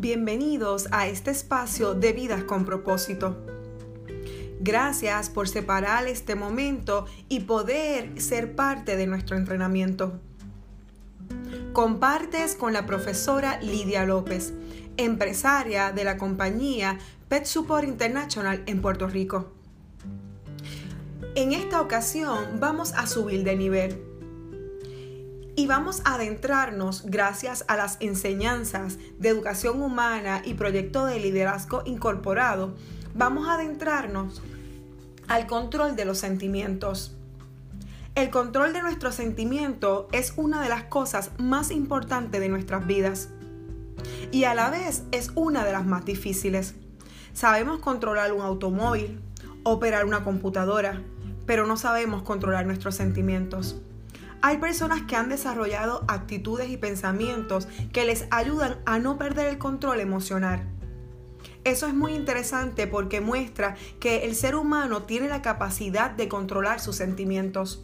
Bienvenidos a este espacio de Vidas con Propósito. Gracias por separar este momento y poder ser parte de nuestro entrenamiento. Compartes con la profesora Lidia López, empresaria de la compañía Pet Support International en Puerto Rico. En esta ocasión vamos a subir de nivel y vamos a adentrarnos, gracias a las enseñanzas de educación humana y proyecto de liderazgo incorporado, vamos a adentrarnos al control de los sentimientos. El control de nuestros sentimientos es una de las cosas más importantes de nuestras vidas y a la vez es una de las más difíciles. Sabemos controlar un automóvil, operar una computadora, pero no sabemos controlar nuestros sentimientos. Hay personas que han desarrollado actitudes y pensamientos que les ayudan a no perder el control emocional. Eso es muy interesante porque muestra que el ser humano tiene la capacidad de controlar sus sentimientos.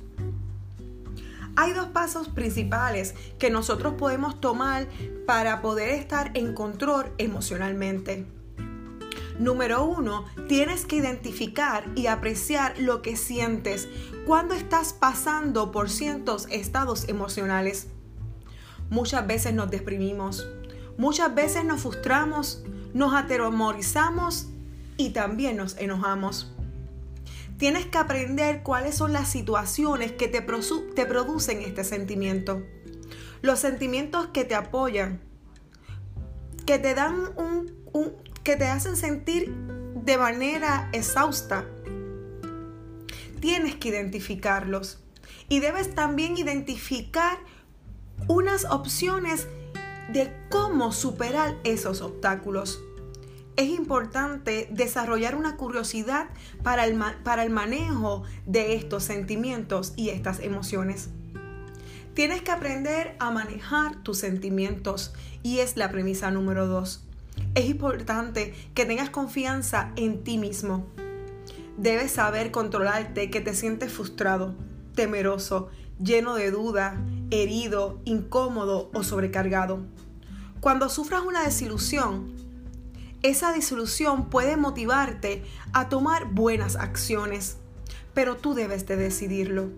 Hay dos pasos principales que nosotros podemos tomar para poder estar en control emocionalmente. Número 1, tienes que identificar y apreciar lo que sientes cuando estás pasando por ciertos estados emocionales. Muchas veces nos deprimimos, muchas veces nos frustramos, nos atemorizamos y también nos enojamos. Tienes que aprender cuáles son las situaciones que te producen este sentimiento. Los sentimientos que te apoyan, que te dan que te hacen sentir de manera exhausta. Tienes que identificarlos y debes también identificar unas opciones de cómo superar esos obstáculos. Es importante desarrollar una curiosidad para el manejo de estos sentimientos y estas emociones. Tienes que aprender a manejar tus sentimientos y es la premisa número 2. Es importante que tengas confianza en ti mismo. Debes saber controlarte, que te sientes frustrado, temeroso, lleno de duda, herido, incómodo o sobrecargado. Cuando sufras una desilusión, esa desilusión puede motivarte a tomar buenas acciones, pero tú debes de decidirlo.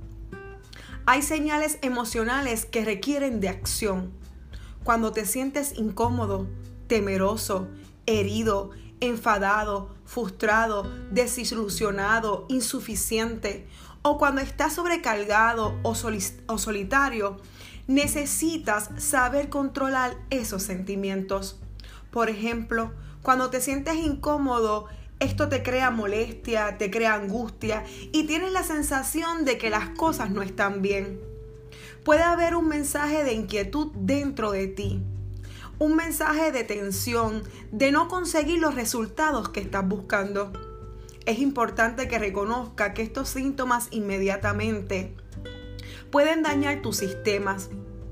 Hay señales emocionales que requieren de acción. Cuando te sientes incómodo, temeroso, herido, enfadado, frustrado, desilusionado, insuficiente o cuando estás sobrecargado o solitario, necesitas saber controlar esos sentimientos. Por ejemplo, cuando te sientes incómodo, esto te crea molestia, te crea angustia y tienes la sensación de que las cosas no están bien. Puede haber un mensaje de inquietud dentro de ti. Un mensaje de tensión, de no conseguir los resultados que estás buscando. Es importante que reconozca que estos síntomas inmediatamente pueden dañar tus sistemas.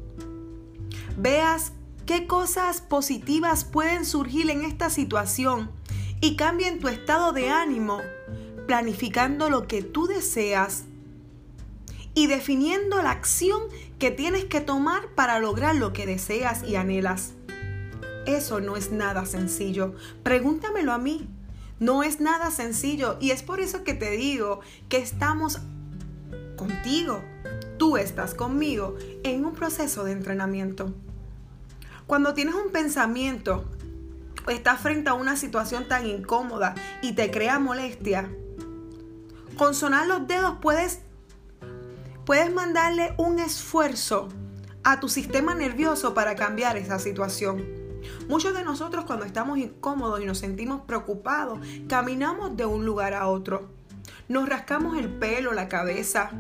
Veas qué cosas positivas pueden surgir en esta situación y cambien tu estado de ánimo, planificando lo que tú deseas y definiendo la acción que tienes que tomar para lograr lo que deseas y anhelas. Eso no es nada sencillo. Pregúntamelo a mí. No es nada sencillo y es por eso que te digo que estamos contigo. Tú estás conmigo en un proceso de entrenamiento. Cuando tienes un pensamiento o estás frente a una situación tan incómoda y te crea molestia, con sonar los dedos puedes mandarle un esfuerzo a tu sistema nervioso para cambiar esa situación. Muchos de nosotros cuando estamos incómodos y nos sentimos preocupados, caminamos de un lugar a otro. Nos rascamos el pelo, la cabeza,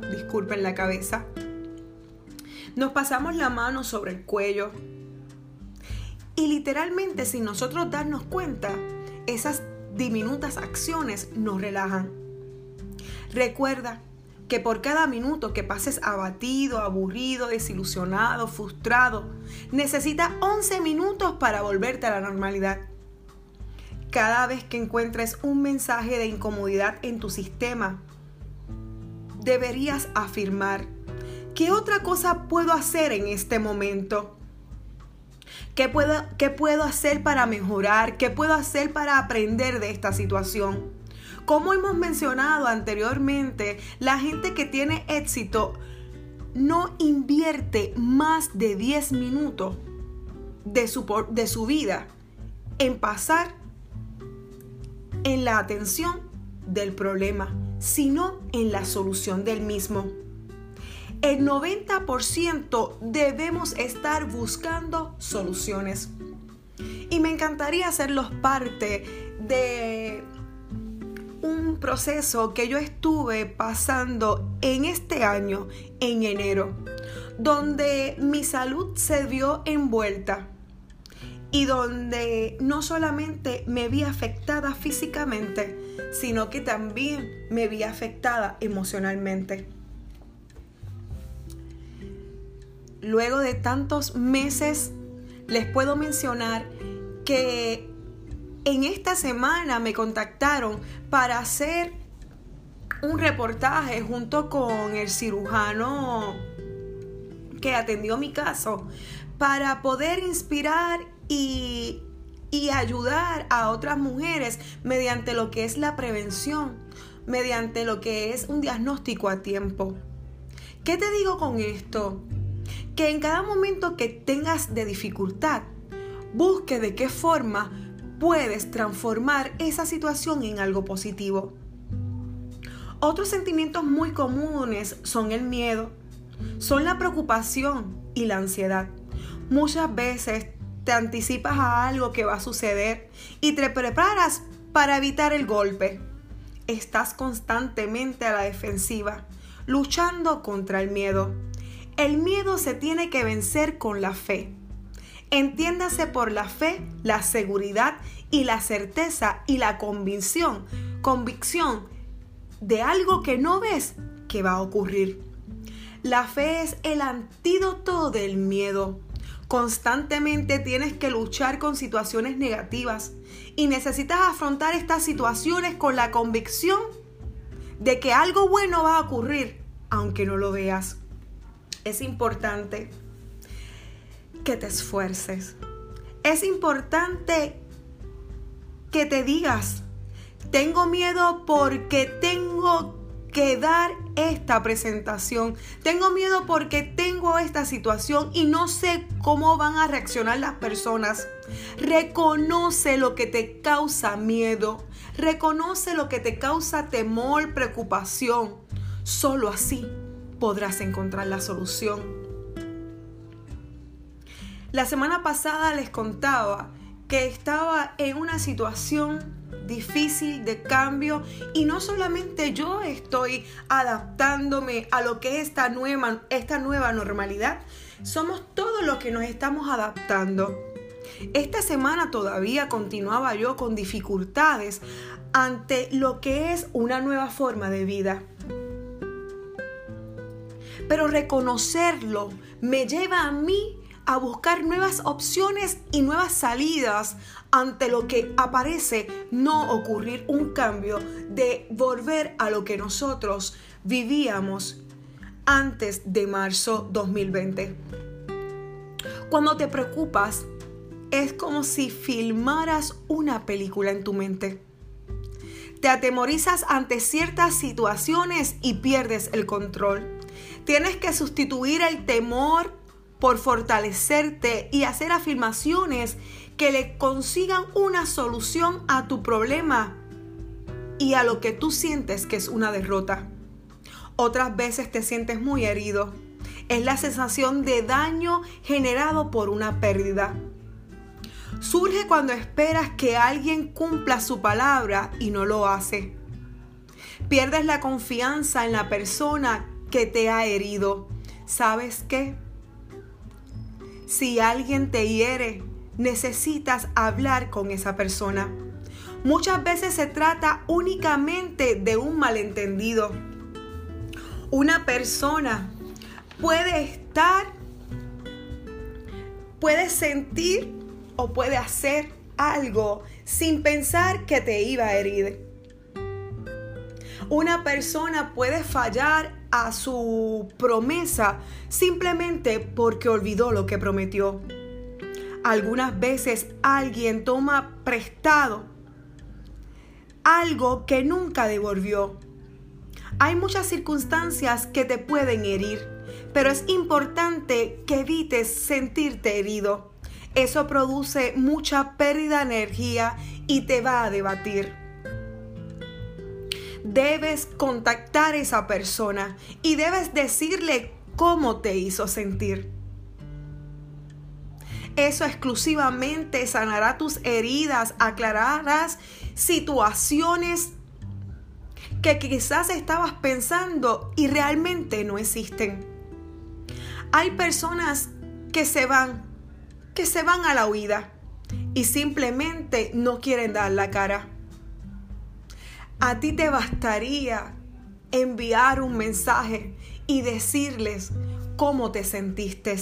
nos pasamos la mano sobre el cuello. Y literalmente, sin nosotros darnos cuenta, esas diminutas acciones nos relajan. Recuerda que por cada minuto que pases abatido, aburrido, desilusionado, frustrado, necesitas 11 minutos para volverte a la normalidad. Cada vez que encuentres un mensaje de incomodidad en tu sistema, deberías afirmar: ¿qué otra cosa puedo hacer en este momento? ¿Qué puedo hacer para mejorar? ¿Qué puedo hacer para aprender de esta situación? Como hemos mencionado anteriormente, la gente que tiene éxito no invierte más de 10 minutos de su vida en pasar en la atención del problema, sino en la solución del mismo. El 90% debemos estar buscando soluciones. Y me encantaría hacerlos parte de un proceso que yo estuve pasando en este año, en enero, donde mi salud se vio envuelta y donde no solamente me vi afectada físicamente, sino que también me vi afectada emocionalmente. Luego de tantos meses, les puedo mencionar que en esta semana me contactaron para hacer un reportaje junto con el cirujano que atendió mi caso para poder inspirar y ayudar a otras mujeres mediante lo que es la prevención, mediante lo que es un diagnóstico a tiempo. ¿Qué te digo con esto? Que en cada momento que tengas de dificultad, busque de qué forma puedes transformar esa situación en algo positivo. Otros sentimientos muy comunes son el miedo, son la preocupación y la ansiedad. Muchas veces te anticipas a algo que va a suceder y te preparas para evitar el golpe. Estás constantemente a la defensiva, luchando contra el miedo. El miedo se tiene que vencer con la fe. Entiéndase por la fe, la seguridad y la certeza y la convicción de algo que no ves que va a ocurrir. La fe es el antídoto del miedo. Constantemente tienes que luchar con situaciones negativas y necesitas afrontar estas situaciones con la convicción de que algo bueno va a ocurrir, aunque no lo veas. Es importante que te esfuerces. Es importante que te digas, tengo miedo porque tengo que dar esta presentación. Tengo miedo porque tengo esta situación y no sé cómo van a reaccionar las personas. Reconoce lo que te causa miedo. Reconoce lo que te causa temor, preocupación. Solo así podrás encontrar la solución. La semana pasada les contaba que estaba en una situación difícil de cambio y no solamente yo estoy adaptándome a lo que es esta nueva normalidad, somos todos los que nos estamos adaptando. Esta semana todavía continuaba yo con dificultades ante lo que es una nueva forma de vida. Pero reconocerlo me lleva a mí a buscar nuevas opciones y nuevas salidas ante lo que aparece no ocurrir un cambio, de volver a lo que nosotros vivíamos antes de marzo 2020. Cuando te preocupas, es como si filmaras una película en tu mente. Te atemorizas ante ciertas situaciones y pierdes el control. Tienes que sustituir el temor por fortalecerte y hacer afirmaciones que le consigan una solución a tu problema y a lo que tú sientes que es una derrota. Otras veces te sientes muy herido. Es la sensación de daño generado por una pérdida. Surge cuando esperas que alguien cumpla su palabra y no lo hace. Pierdes la confianza en la persona que te ha herido. ¿Sabes qué? Si alguien te hiere, necesitas hablar con esa persona. Muchas veces se trata únicamente de un malentendido. Una persona puede sentir o puede hacer algo sin pensar que te iba a herir. Una persona puede fallar a su promesa simplemente porque olvidó lo que prometió. Algunas veces alguien toma prestado algo que nunca devolvió. Hay muchas circunstancias que te pueden herir, pero es importante que evites sentirte herido. Eso produce mucha pérdida de energía y te va a debatir. Debes contactar a esa persona y debes decirle cómo te hizo sentir. Eso exclusivamente sanará tus heridas, aclararás situaciones que quizás estabas pensando y realmente no existen. Hay personas que se van a la huida y simplemente no quieren dar la cara. A ti te bastaría enviar un mensaje y decirles cómo te sentiste.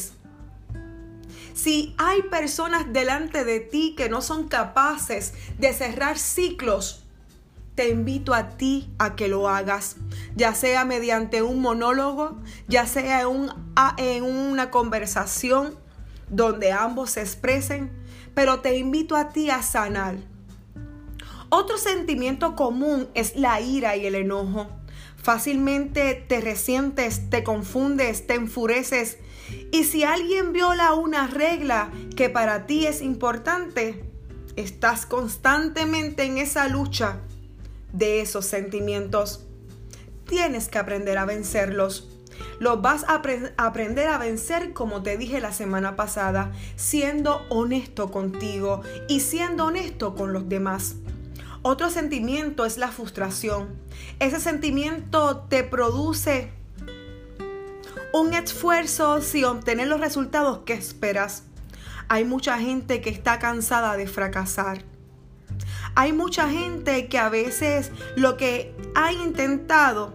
Si hay personas delante de ti que no son capaces de cerrar ciclos, te invito a ti a que lo hagas, ya sea mediante un monólogo, ya sea en una conversación donde ambos se expresen, pero te invito a ti a sanar. Otro sentimiento común es la ira y el enojo. Fácilmente te resientes, te confundes, te enfureces. Y si alguien viola una regla que para ti es importante, estás constantemente en esa lucha de esos sentimientos. Tienes que aprender a vencerlos. Los vas a aprender a vencer, como te dije la semana pasada, siendo honesto contigo y siendo honesto con los demás. Otro sentimiento es la frustración. Ese sentimiento te produce un esfuerzo sin obtener los resultados que esperas. Hay mucha gente que está cansada de fracasar. Hay mucha gente que a veces lo que ha intentado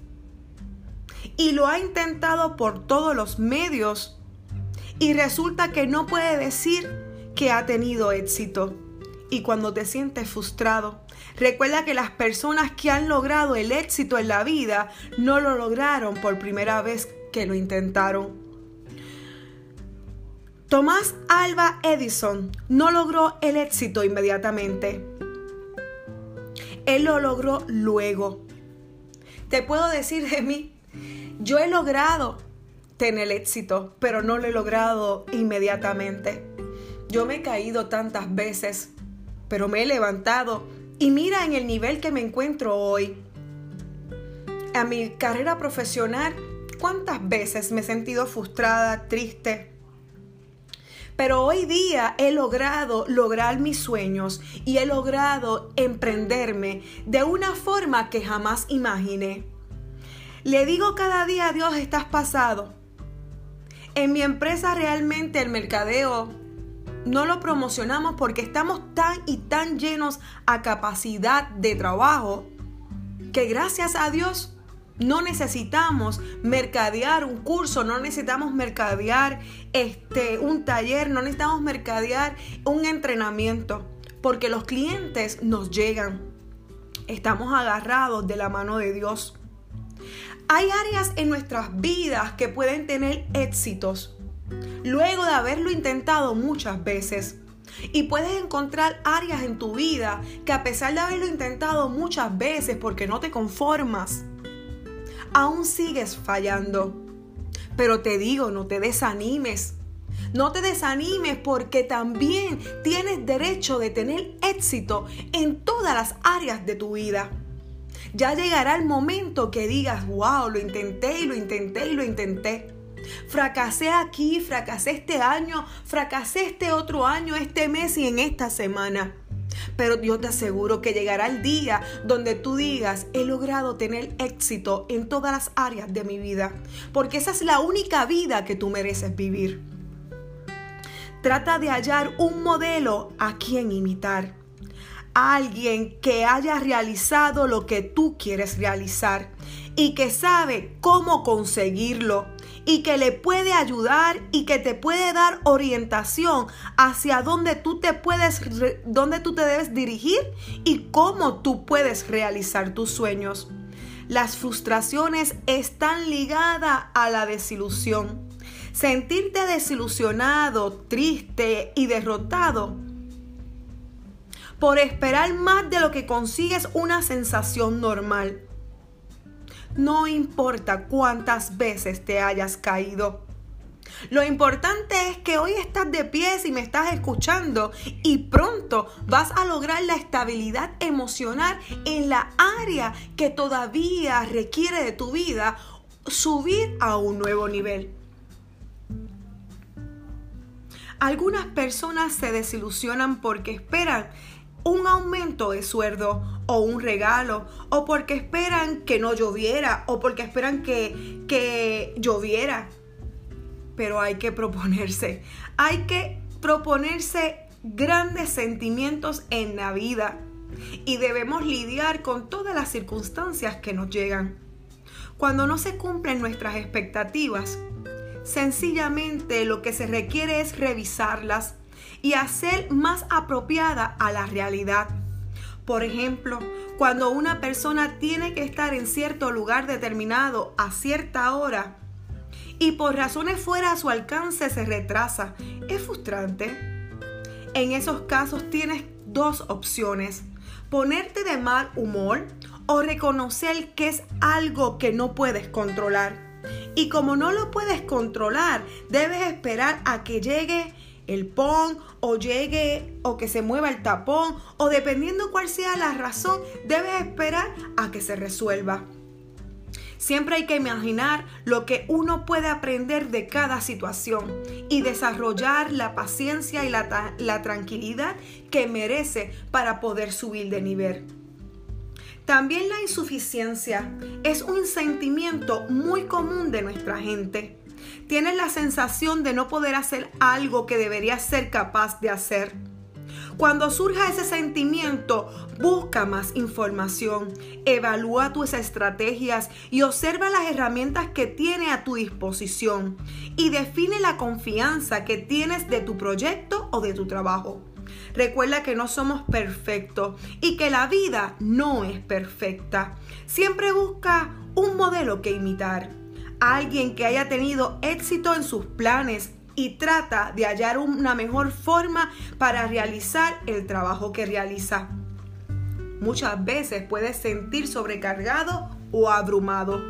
y lo ha intentado por todos los medios y resulta que no puede decir que ha tenido éxito. Y cuando te sientes frustrado, recuerda que las personas que han logrado el éxito en la vida no lo lograron por primera vez que lo intentaron. Thomas Alva Edison no logró el éxito inmediatamente. Él lo logró luego. Te puedo decir de mí, yo he logrado tener éxito, pero no lo he logrado inmediatamente. Yo me he caído tantas veces, pero me he levantado y mira en el nivel que me encuentro hoy. A mi carrera profesional, ¿cuántas veces me he sentido frustrada, triste? Pero hoy día he logrado lograr mis sueños y he logrado emprenderme de una forma que jamás imaginé. Le digo cada día a Dios, estás pasado. En mi empresa realmente el mercadeo no lo promocionamos porque estamos tan llenos a capacidad de trabajo que gracias a Dios no necesitamos mercadear un curso, no necesitamos mercadear un taller, no necesitamos mercadear un entrenamiento, porque los clientes nos llegan. Estamos agarrados de la mano de Dios. Hay áreas en nuestras vidas que pueden tener éxitos luego de haberlo intentado muchas veces. Y puedes encontrar áreas en tu vida que a pesar de haberlo intentado muchas veces porque no te conformas, aún sigues fallando. Pero te digo, no te desanimes. No te desanimes porque también tienes derecho de tener éxito en todas las áreas de tu vida. Ya llegará el momento que digas, wow, lo intenté y lo intenté y lo intenté. Fracasé aquí, fracasé este año, fracasé este otro año, este mes y en esta semana. Pero yo te aseguro que llegará el día donde tú digas, he logrado tener éxito en todas las áreas de mi vida, porque esa es la única vida que tú mereces vivir. Trata de hallar un modelo a quien imitar, a alguien que haya realizado lo que tú quieres realizar y que sabe cómo conseguirlo y que le puede ayudar y que te puede dar orientación hacia dónde tú te debes dirigir y cómo tú puedes realizar tus sueños. Las frustraciones están ligadas a la desilusión. Sentirte desilusionado, triste y derrotado por esperar más de lo que consigues una sensación normal. No importa cuántas veces te hayas caído. Lo importante es que hoy estás de pie y me estás escuchando y pronto vas a lograr la estabilidad emocional en la área que todavía requiere de tu vida subir a un nuevo nivel. Algunas personas se desilusionan porque esperan un aumento de sueldo o un regalo, o porque esperan que no lloviera, o porque esperan que lloviera. Pero hay que proponerse grandes sentimientos en la vida y debemos lidiar con todas las circunstancias que nos llegan. Cuando no se cumplen nuestras expectativas, sencillamente lo que se requiere es revisarlas y hacer más apropiada a la realidad. Por ejemplo, cuando una persona tiene que estar en cierto lugar determinado a cierta hora y por razones fuera a su alcance se retrasa, es frustrante. En esos casos tienes dos opciones: ponerte de mal humor o reconocer que es algo que no puedes controlar. Y como no lo puedes controlar, debes esperar a que llegue el PON o que se mueva el tapón, o dependiendo cuál sea la razón, debes esperar a que se resuelva. Siempre hay que imaginar lo que uno puede aprender de cada situación y desarrollar la paciencia y la tranquilidad que merece para poder subir de nivel. También la insuficiencia es un sentimiento muy común de nuestra gente. Tienes la sensación de no poder hacer algo que deberías ser capaz de hacer. Cuando surja ese sentimiento, busca más información, evalúa tus estrategias y observa las herramientas que tienes a tu disposición y define la confianza que tienes de tu proyecto o de tu trabajo. Recuerda que no somos perfectos y que la vida no es perfecta. Siempre busca un modelo que imitar, alguien que haya tenido éxito en sus planes, y trata de hallar una mejor forma para realizar el trabajo que realiza. Muchas veces puedes sentir sobrecargado o abrumado.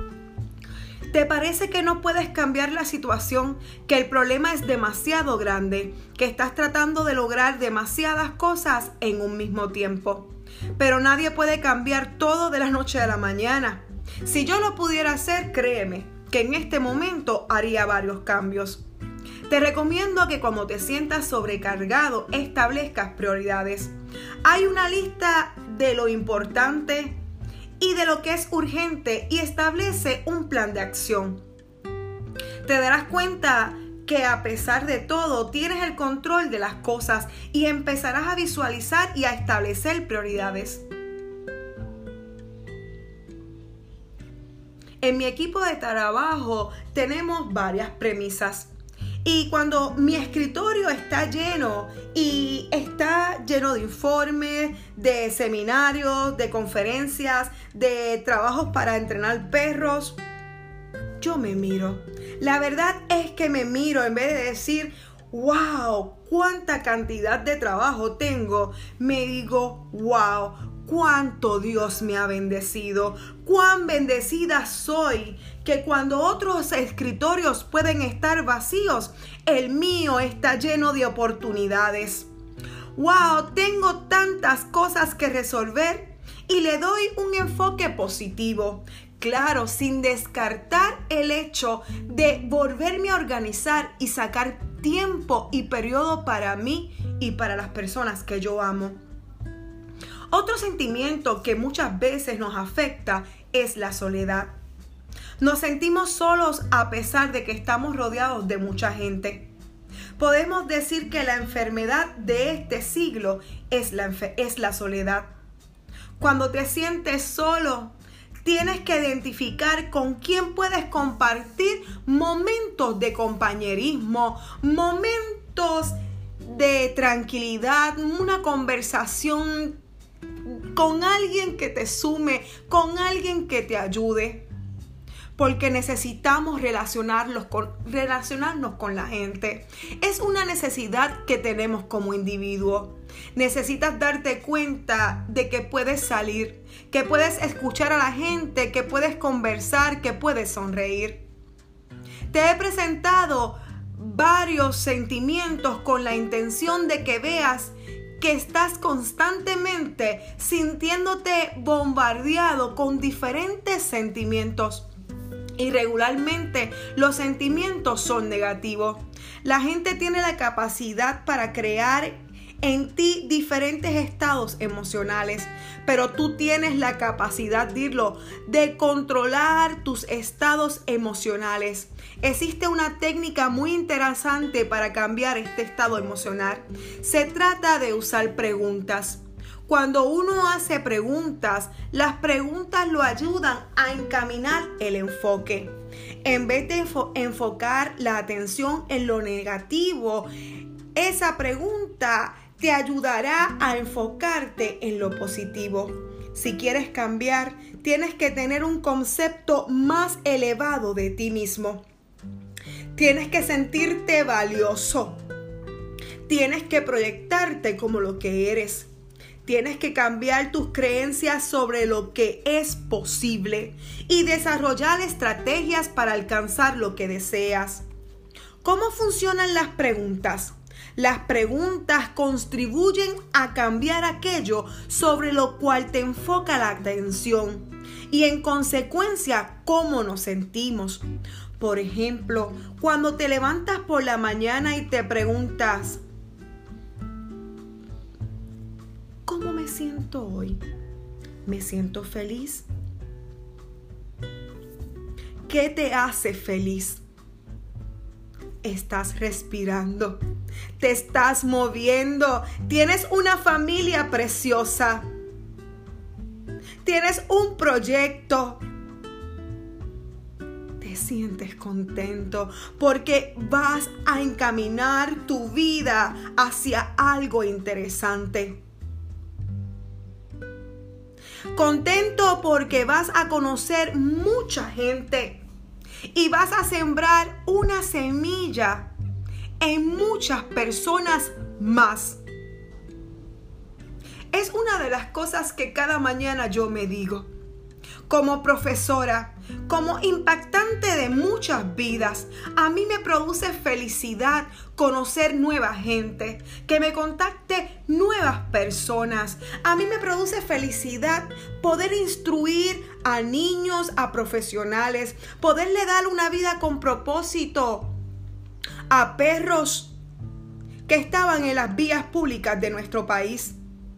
¿Te parece que no puedes cambiar la situación, que el problema es demasiado grande, que estás tratando de lograr demasiadas cosas en un mismo tiempo? Pero nadie puede cambiar todo de la noche a la mañana. Si yo lo pudiera hacer, créeme que en este momento haría varios cambios. Te recomiendo que cuando te sientas sobrecargado, establezcas prioridades. Hay una lista de lo importante y de lo que es urgente y establece un plan de acción. Te darás cuenta que a pesar de todo tienes el control de las cosas y empezarás a visualizar y a establecer prioridades. En mi equipo de trabajo tenemos varias premisas. Y cuando mi escritorio está lleno de informes, de seminarios, de conferencias, de trabajos para entrenar perros, yo me miro. La verdad es que me miro en vez de decir, wow, cuánta cantidad de trabajo tengo. Me digo, wow, cuánto Dios me ha bendecido, cuán bendecida soy, que cuando otros escritorios pueden estar vacíos, el mío está lleno de oportunidades. Wow, tengo tantas cosas que resolver y le doy un enfoque positivo. Claro, sin descartar el hecho de volverme a organizar y sacar tiempo y periodo para mí y para las personas que yo amo. Otro sentimiento que muchas veces nos afecta es la soledad. Nos sentimos solos a pesar de que estamos rodeados de mucha gente. Podemos decir que la enfermedad de este siglo es la soledad. Cuando te sientes solo, tienes que identificar con quién puedes compartir momentos de compañerismo, momentos de tranquilidad, una conversación con alguien que te sume, con alguien que te ayude. porque necesitamos relacionarnos con la gente. Es una necesidad que tenemos como individuo. Necesitas darte cuenta de que puedes salir, que puedes escuchar a la gente, que puedes conversar, que puedes sonreír. Te he presentado varios sentimientos con la intención de que veas que estás constantemente sintiéndote bombardeado con diferentes sentimientos. Y regularmente los sentimientos son negativos. La gente tiene la capacidad para crear en ti diferentes estados emocionales, pero tú tienes la capacidad, de controlar tus estados emocionales. Existe una técnica muy interesante para cambiar este estado emocional. Se trata de usar preguntas. Cuando uno hace preguntas, las preguntas lo ayudan a encaminar el enfoque. En vez de enfocar la atención en lo negativo, esa pregunta te ayudará a enfocarte en lo positivo. Si quieres cambiar, tienes que tener un concepto más elevado de ti mismo. Tienes que sentirte valioso. Tienes que proyectarte como lo que eres. Tienes que cambiar tus creencias sobre lo que es posible y desarrollar estrategias para alcanzar lo que deseas. ¿Cómo funcionan las preguntas? Las preguntas contribuyen a cambiar aquello sobre lo cual te enfoca la atención y en consecuencia cómo nos sentimos. Por ejemplo, cuando te levantas por la mañana y te preguntas, ¿cómo me siento hoy? ¿Me siento feliz? ¿Qué te hace feliz? Estás respirando, te estás moviendo, tienes una familia preciosa, tienes un proyecto, te sientes contento porque vas a encaminar tu vida hacia algo interesante. Contento porque vas a conocer mucha gente y vas a sembrar una semilla en muchas personas más. Es una de las cosas que cada mañana yo me digo. Como profesora, como impactante de muchas vidas, a mí me produce felicidad conocer nueva gente, que me contacte nuevas personas. A mí me produce felicidad poder instruir a niños, a profesionales, poderle dar una vida con propósito a perros que estaban en las vías públicas de nuestro país.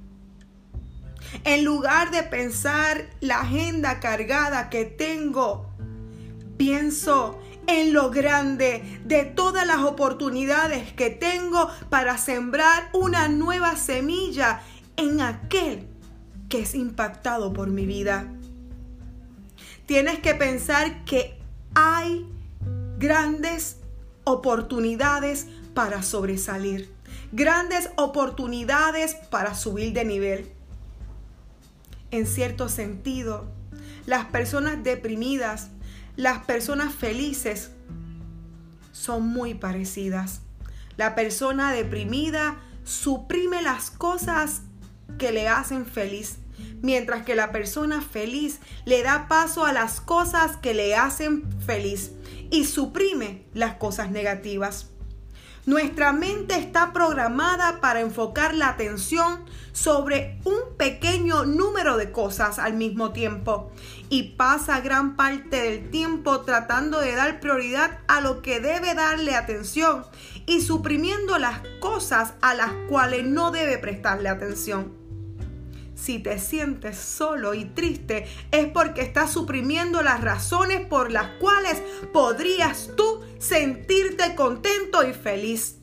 En lugar de pensar la agenda cargada que tengo, pienso en lo grande de todas las oportunidades que tengo para sembrar una nueva semilla en aquel que es impactado por mi vida. Tienes que pensar que hay grandes oportunidades para sobresalir, grandes oportunidades para subir de nivel. En cierto sentido, las personas deprimidas, las personas felices son muy parecidas. La persona deprimida suprime las cosas que le hacen feliz, mientras que la persona feliz le da paso a las cosas que le hacen feliz y suprime las cosas negativas. Nuestra mente está programada para enfocar la atención sobre un pequeño número de cosas al mismo tiempo y pasa gran parte del tiempo tratando de dar prioridad a lo que debe darle atención y suprimiendo las cosas a las cuales no debe prestarle atención. Si te sientes solo y triste es porque estás suprimiendo las razones por las cuales podrías tú sentirte contento y feliz.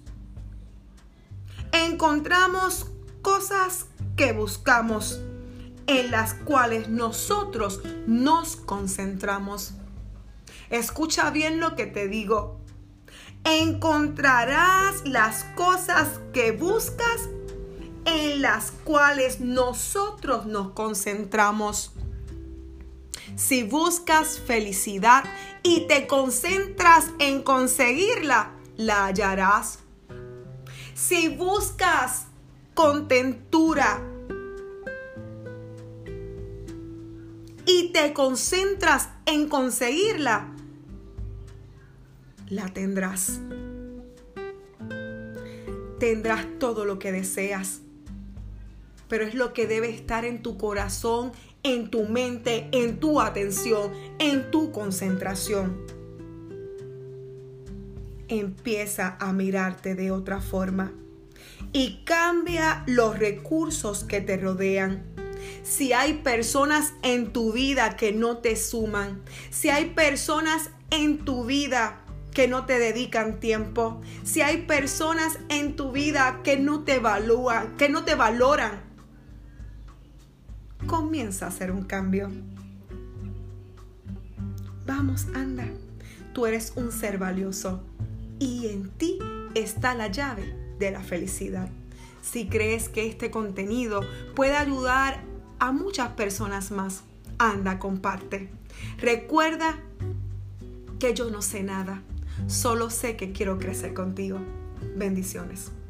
Encontramos cosas que buscamos, en las cuales nosotros nos concentramos. Escucha bien lo que te digo. Encontrarás las cosas que buscas en las cuales nosotros nos concentramos. Si buscas felicidad y te concentras en conseguirla, la hallarás. Si buscas contentura y te concentras en conseguirla, la tendrás. Tendrás todo lo que deseas, pero es lo que debe estar en tu corazón, en tu mente, en tu atención, en tu concentración. Empieza a mirarte de otra forma y cambia los recursos que te rodean. Si hay personas en tu vida que no te suman, si hay personas en tu vida que no te dedican tiempo, si hay personas en tu vida que no te evalúan, que no te valoran, comienza a hacer un cambio. Vamos, anda. Tú eres un ser valioso y en ti está la llave de la felicidad. Si crees que este contenido puede ayudar a muchas personas más, anda, comparte. Recuerda que yo no sé nada, solo sé que quiero crecer contigo. Bendiciones.